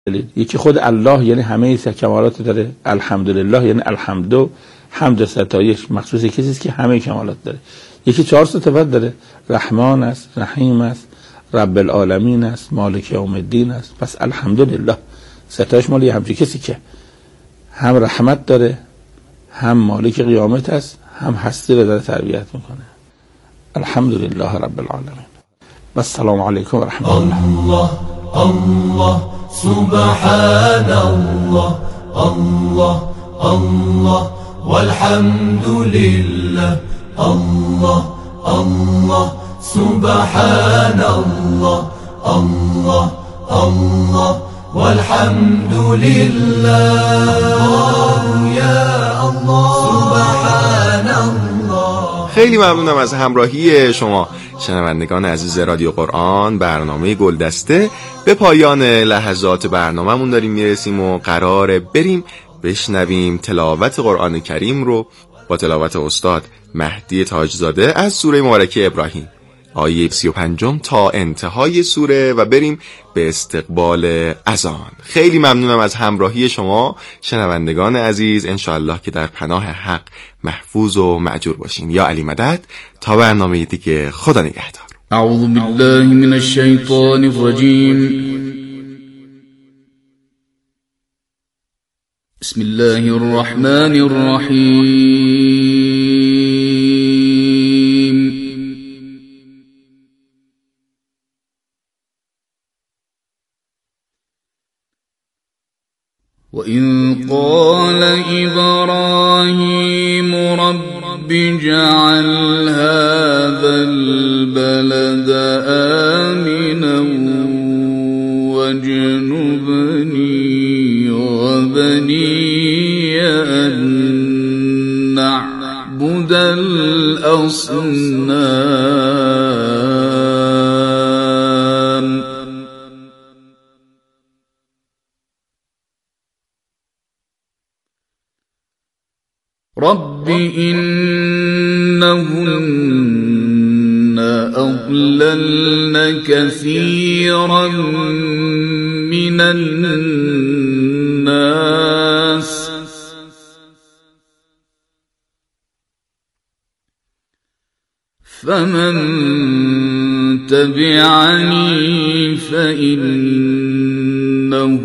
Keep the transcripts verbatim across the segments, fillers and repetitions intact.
یکی خود الله یعنی همه کمالات داره، الحمدلله یعنی الحمدو، حمد ستایش مخصوص کسی است که همه کمالات داره. یکی چهار صفت داره، رحمان است، رحیم است، رب العالمین است، مالک یوم الدین است. پس الحمدلله ستایش مالی همچین کسی که هم رحمت داره، هم مالک قیامت است، هم هستی رو داره تربیت میکنه. الحمدلله رب العالمین. و السلام علیکم و رحمت الله. الله الله سبحان الله الله الله والحمد لله الله الله سبحان الله الله الله والحمد لله يا الله سبحان الله. خیلی ممنونم از همراهی شما شنوندگان عزیز رادیو قرآن. برنامه گلدسته به پایان لحظات برنامه‌مون داریم میرسیم و قراره بریم بشنویم تلاوت قرآن کریم رو با تلاوت استاد مهدی تاجزاده از سوره مبارکه ابراهیم، آیه سی و پنج تا انتهای سوره و بریم به استقبال اذان. خیلی ممنونم از همراهی شما شنوندگان عزیز. انشاءالله که در پناه حق محفوظ و مأجور باشین. یا علی مدد. تا برنامه دیگه، خدا نگهدار. اعوذ بالله من الشیطان الرجیم. بسم الله الرحمن الرحیم. وَإِذْ قَالَ إِبْرَاهِيمُ رَبِّ اجْعَلْ هَذَا الْبَلَدَ آمِنًا وَاجْنُبْنِي وَبَنِيَّ أَن نَّعْبُدَ الْأَصْنَامَ. رب إنهن أضللن كثيرا من الناس فمن تبعني فإنه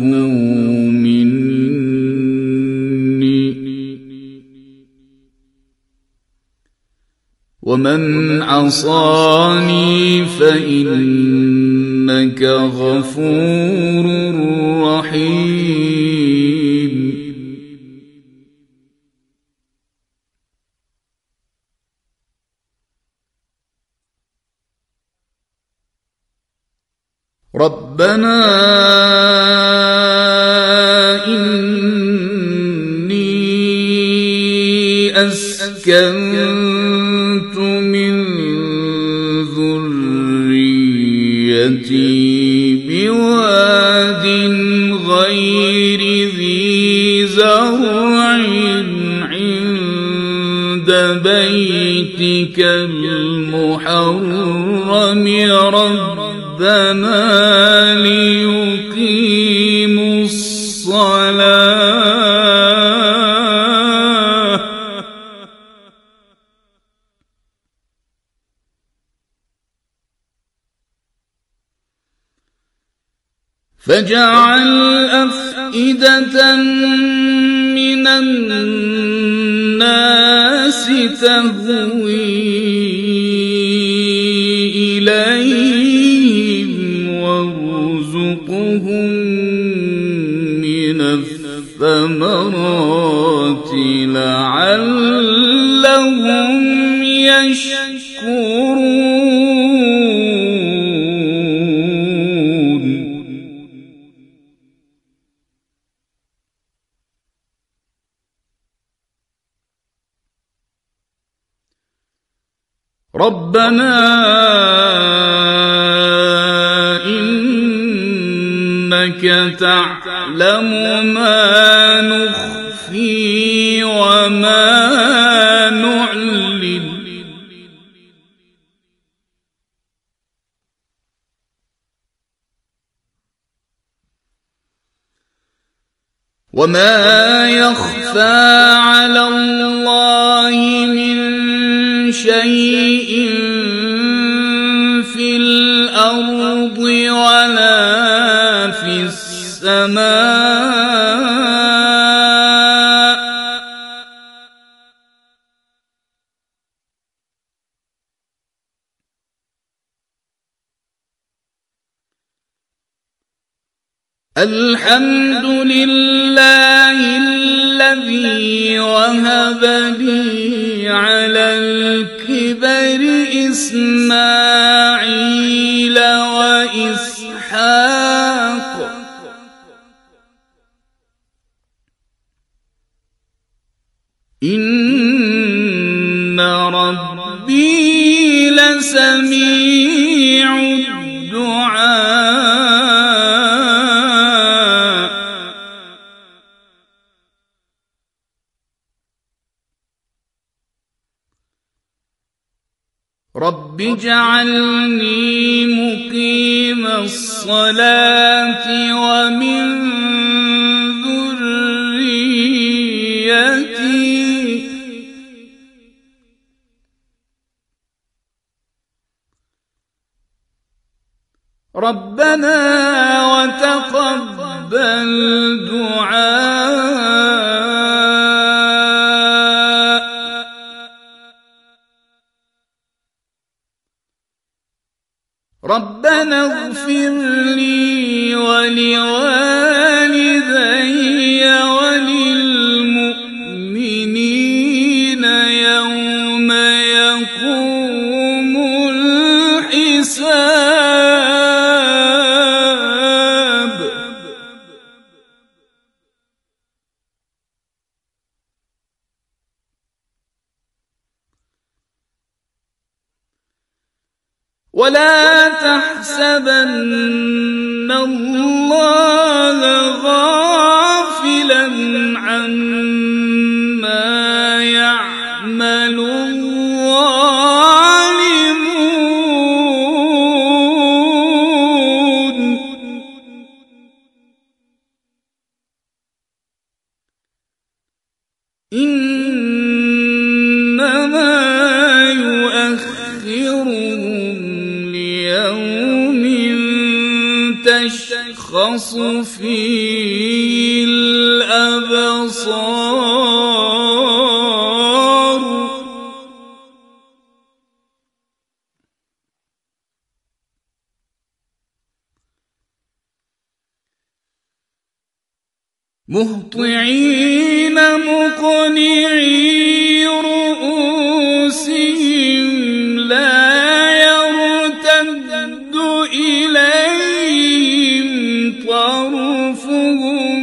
ومن عصاني فإنك غفور رحيم. ربنا إني أسكنت من ذريتي بواد غير ذي زرع عند بيتك المحرم ربنا ليقيموا الصلاة فاجعل أفئدة من الناس تهوي إليهم وارزقهم من الثمرات لعلهم يشكرون. ربنا إنك تعلم ما نخفي وما نعلن وما يخفى على الله من شيء في الأرض ولا في السماء الحمد لله الذي وهب لي على الكبر إسماعيل وإسحاق إن ربي لسميع الدعاء رب اجعلني مقيم الصلاة ومن ذريتي ربنا وتقبل دعاء ربنا اغفر لي ولوالدي وللمؤمنين يوم يقوم الحساب ولا تحسبن الله غافلا عما يعمل الظالمون إنما يؤخرهم ليوم تشخص فيه الأبصار مهطعين مقنعي رؤوسهم لا يرتد إليهم طرفهم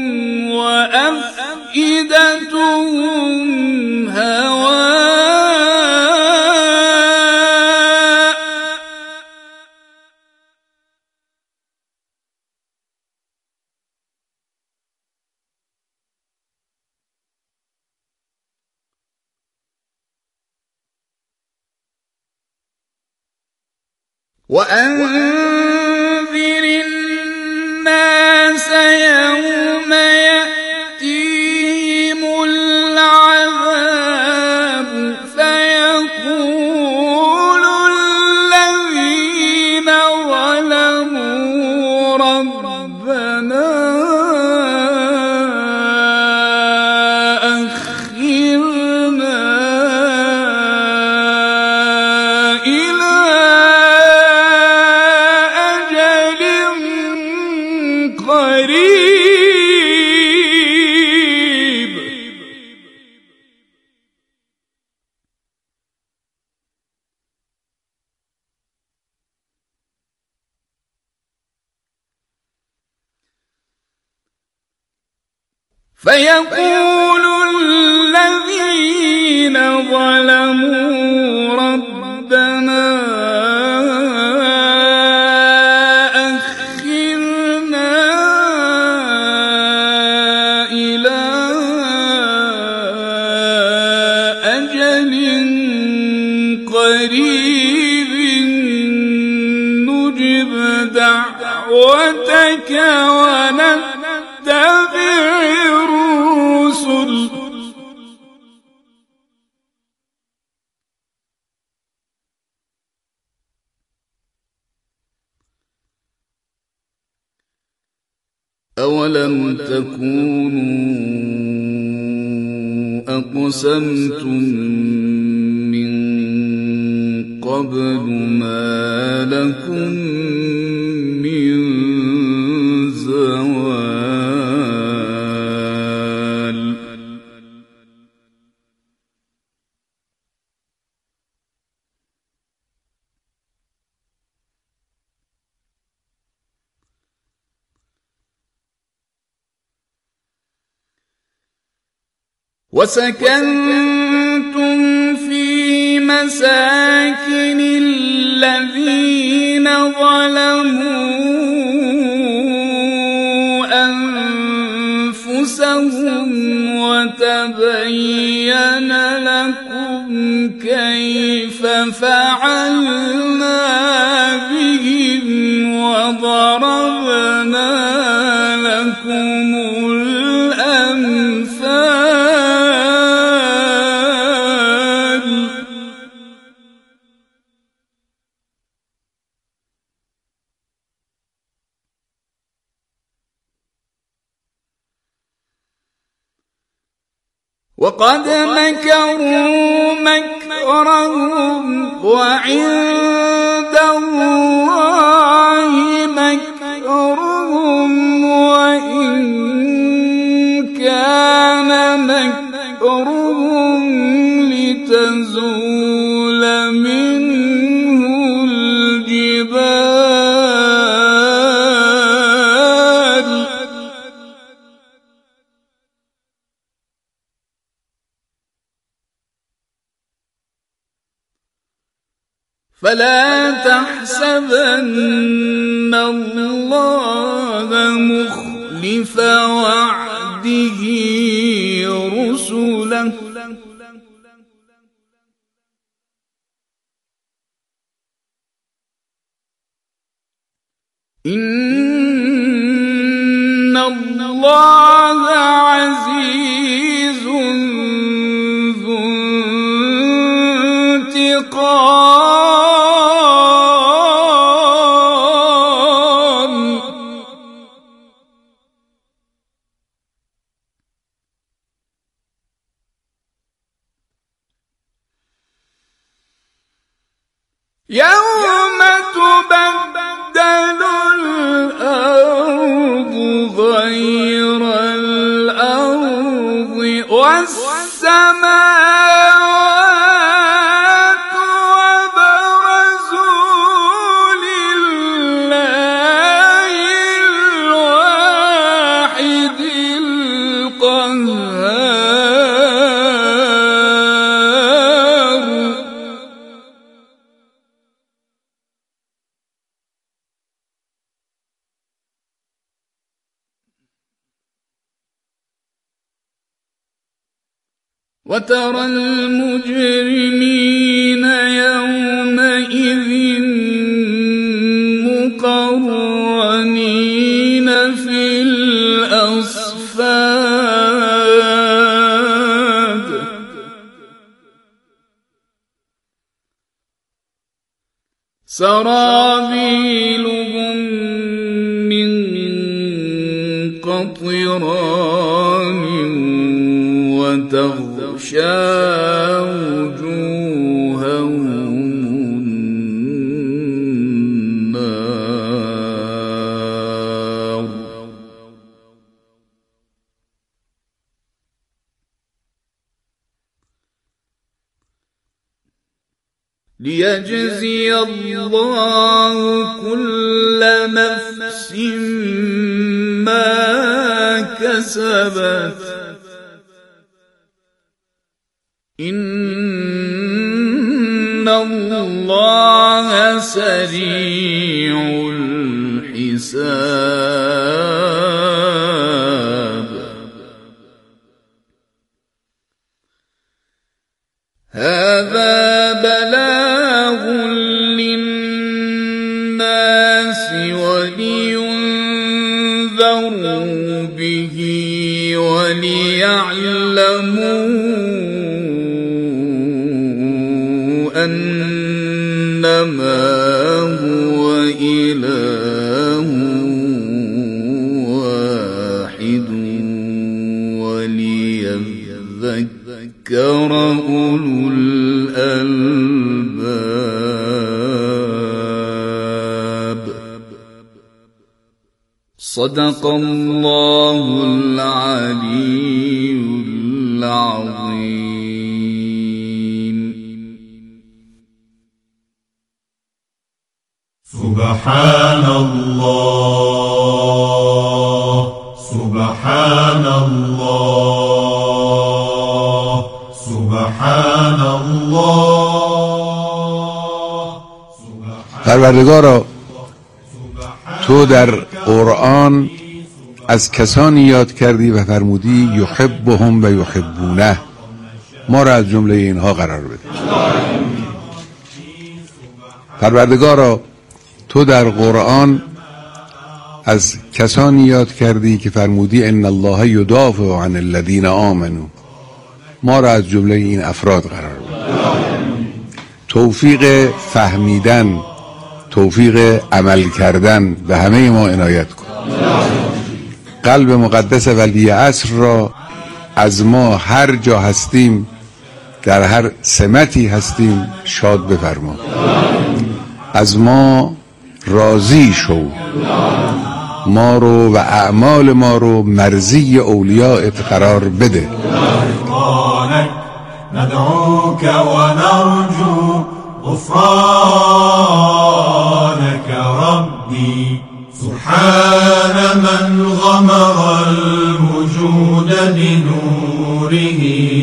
وأفئدتهم هواء وأنذر الناس يوم يأتيهم العذاب فيقول الذين ظلموا ربنا أخرنا إلى قريب فيقول الذين ظلموا ربنا قريب نجب دعوتك ونتبع أولم تكونوا أقسمتم من قبل ما لكم من زوال وسكنتم في مساكن الذين ظلموا أنفسهم وتبين لكم كيف فعلنا بهم وضربنا لكم وقد مكروا مكرهم وعند الله مكرهم وإن كان مكرهم لتزول منه الجبال فلا تحسبن الله مخلف وعده رسله إن الله عزيز ذو انتقام يوم تبدل الأرض غير الأرض والسماوات وبرزوا لله الواحد القهار وترى المجرمين يومئذ مقرنين في الأصفاد سرابيلهم من قطران وتغشى وجوههم النار ليجزي الله كل نفس ما كسبت إن الله سريع الحساب هذا بلاغ للناس ولينذروا به وليعلموا أنما هو إله واحد وليذكر أولو الألباب. صدق الله العلي العظيم. سبحان الله سبحان الله سبحان الله. پروردگارا، تو در قرآن از کسانی یاد کردی و فرمودی یحبهم و یحبونه، ما را از جمله اینها قرار بده. پروردگارا، تو در قرآن از کسانی یاد کردی که فرمودی ان الله یدافع عن الذین آمنوا، ما را از جمله این افراد قرار بده. توفیق فهمیدن، توفیق عمل کردن به همه ما عنایت کن. قلب مقدس ولی عصر را از ما هر جا هستیم، در هر سمتی هستیم، شاد بفرما. از ما راضی شو، ما رو و اعمال ما رو مرضی اولیاءت قرار بده. ندعوك ونرجو غفرانك ربي. سبحان من غمر الوجود بنوره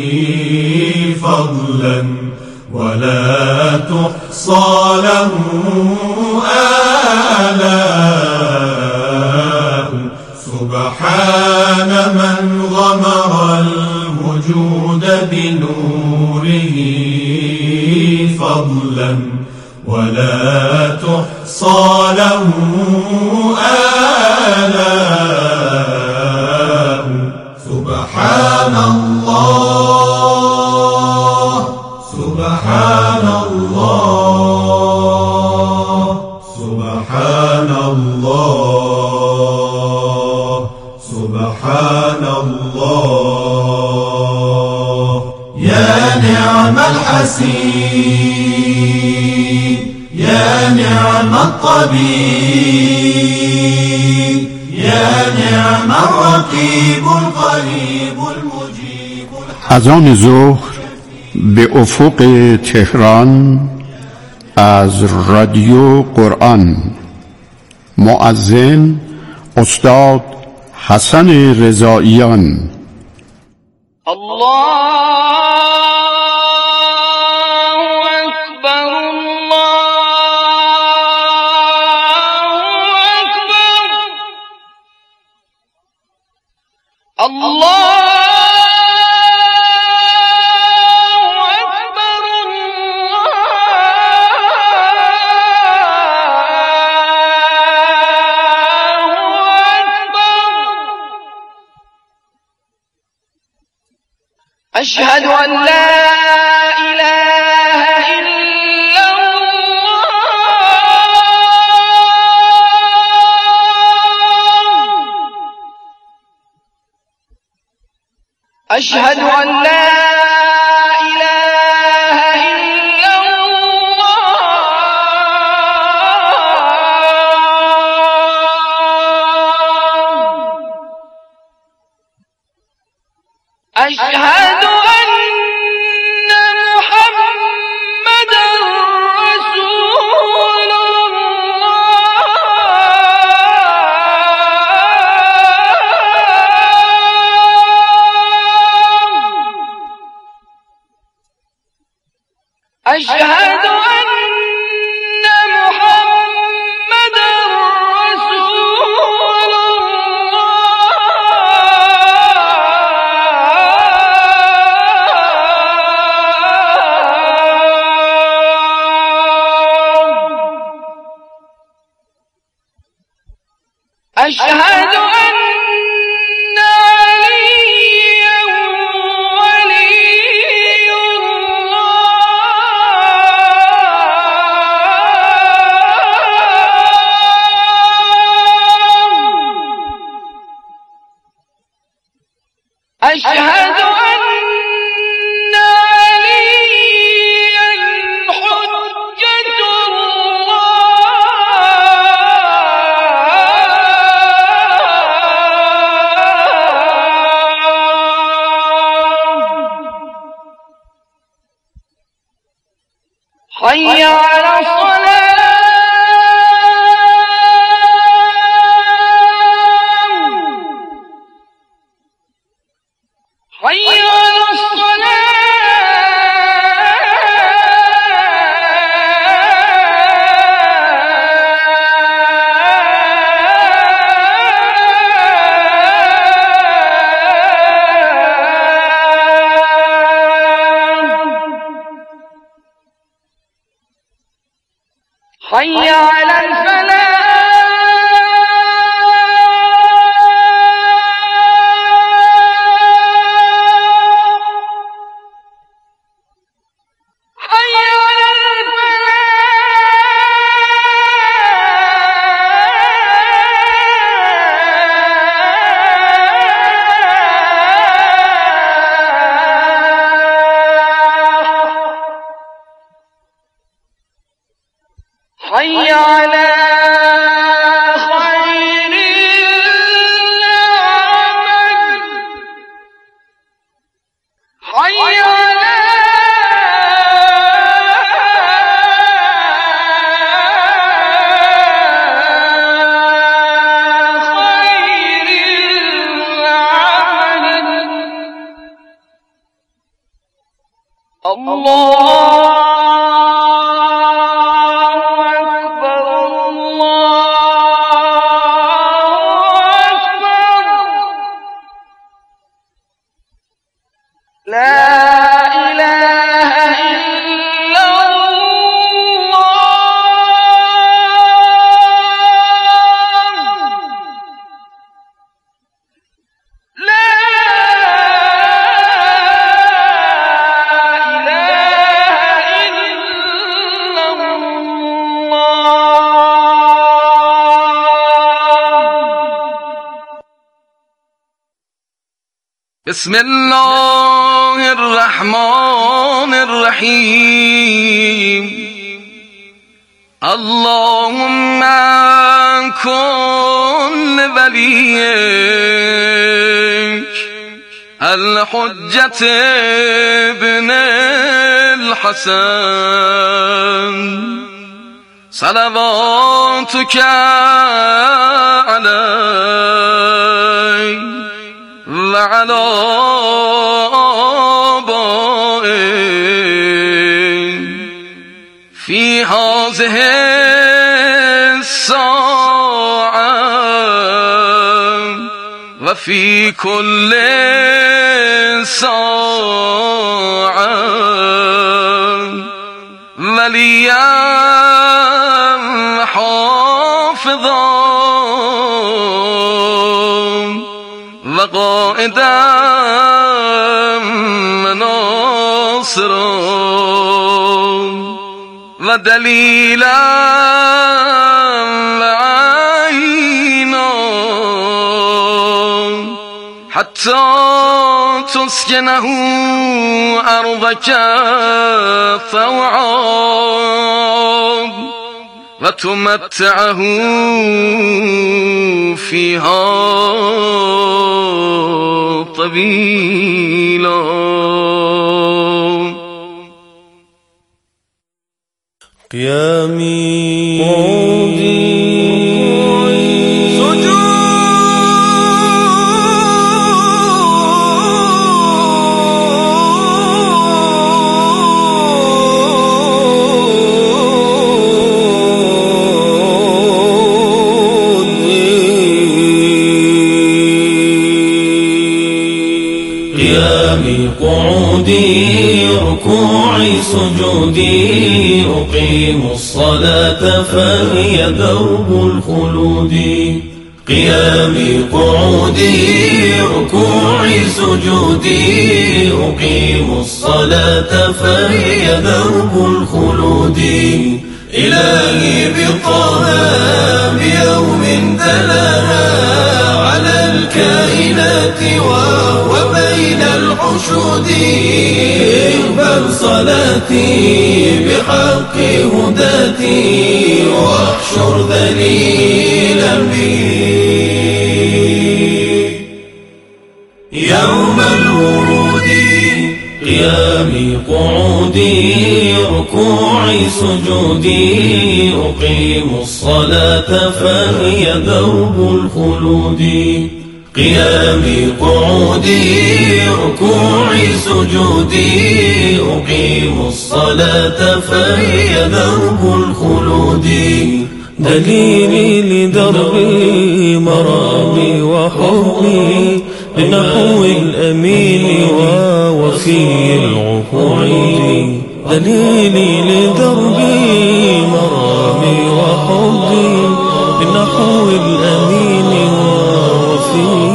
فضلا ولا تحصى له آلاء. سبحان من غمر الوجود بنوره فضلا ولا تحصى له آلاء. سبحان الله سبحان الله سبحان الله سبحان الله. يا نعم الحسين يا نعم الطبيب يا نعم الرقيب القريب المجيب. اذان ظهر به افق تهران از رادیو قرآن. مؤذن استاد حسن رضاییان. الله اکبر الله اکبر الله أشهد أن لا إله إلا الله. أشهد أن لا إله إلا الله. أشهد أشهد أن محمدا رسول الله. أشهد أن عليا حجة الله حي على الصلاة حي على الصلاة حي على الفلاح حي على خير العمل حي على خير العمل الله بسم الله الرحمن الرحيم اللهم كن لوليك الحجة ابن الحسن صلواتك عليه وعلى آبائه في هذه الساعة وفي كل ساعة وليا حافظا وقائدا مناصرا ودليلا وعينا حتى تسكنه أرضك طوعا وتمتعه فيها طويلا. قيامي قعودي قعودي ركوعي سجودي أقيم الصلاة فهي درب الخلود. قيامي قعودي ركوعي سجودي أقيم الصلاة فهي درب الخلود. إلهي بطه بيوم تلاها على الكائنات وهو بين دليل الحشود اقبل صلاتي بحق هداتي واحشر ذليلا بي يوم الورود قيامي قعودي ركوعي سجودي أقيم الصلاة فهي درب الخلود قيامي قعودي ركوعي سجودي أقيم الصلاة فهي درب الخلود دليلي لدربي مرامي وحبي بنحو الأمين ووفي العهود دليلي لدربي مرامي وحبي بنحو الأمين ووفي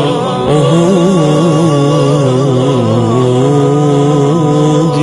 العهود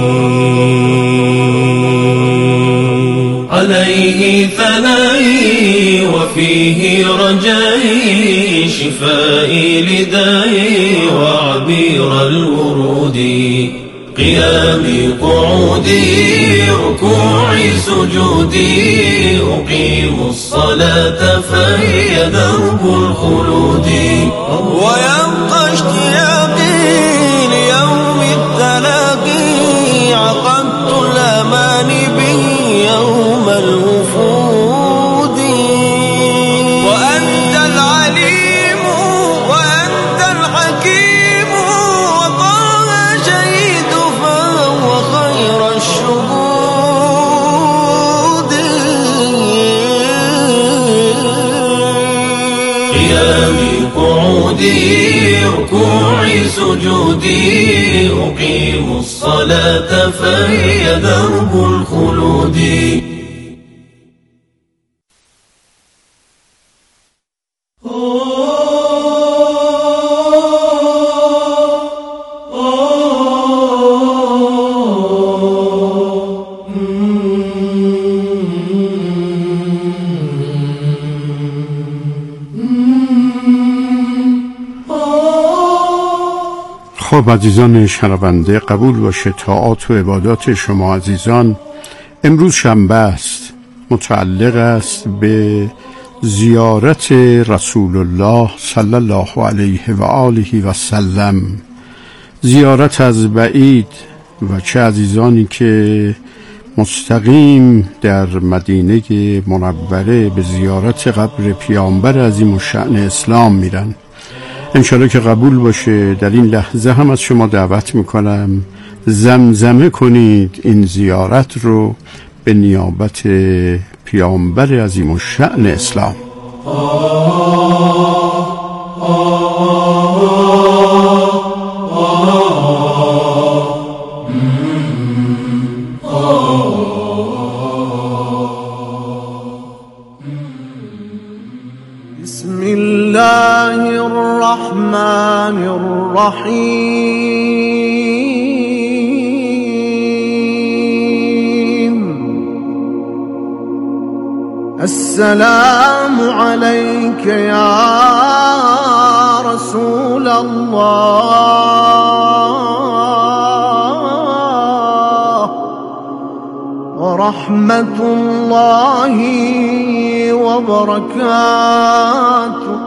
عليه ثنائي وفيه رجائي شفائي لدائي وعبير الورود قيامي قعودي ركوعي سجودي أقيم الصلاة فهي درب الخلود ويبقى اشتياقي ليوم التلاقي عقدت الأمان به يوم الوفود وأنت العليم وأنت الحكيم وطه شهيد فهو خير الشهود قيامي قعودي ركوعي سجودي أقيم الصلاة فهي درب الخلود خب عزیزان شنونده، قبول باشه طاعات و عبادات شما عزیزان امروز شنبه است، متعلق است به زیارت رسول الله صلی الله علیه و آله و سلم. زیارت از بعید و چه عزیزانی که مستقیم در مدینه منوره به زیارت قبر پیامبر عظیم الشأن اسلام میرن. انشاءالله که قبول باشه. در این لحظه هم از شما دعوت میکنم زمزمه کنید این زیارت رو به نیابت پیامبر عظیم الشأن اسلام. بسم الله الرحمن الرحيم السلام عليك يا رسول الله ورحمة الله وبركاته.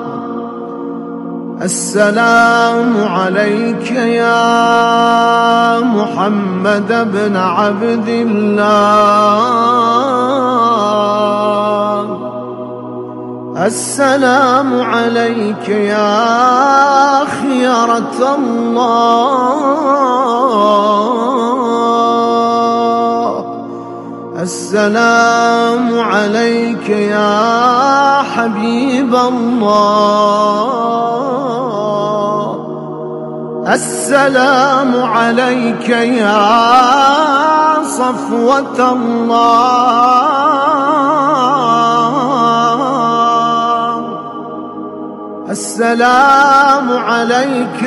السلام عليك يا محمد بن عبد الله. السلام عليك يا خيرة الله. السلام عليك يا حبيب الله. السلام عليك يا صفوة الله. السلام عليك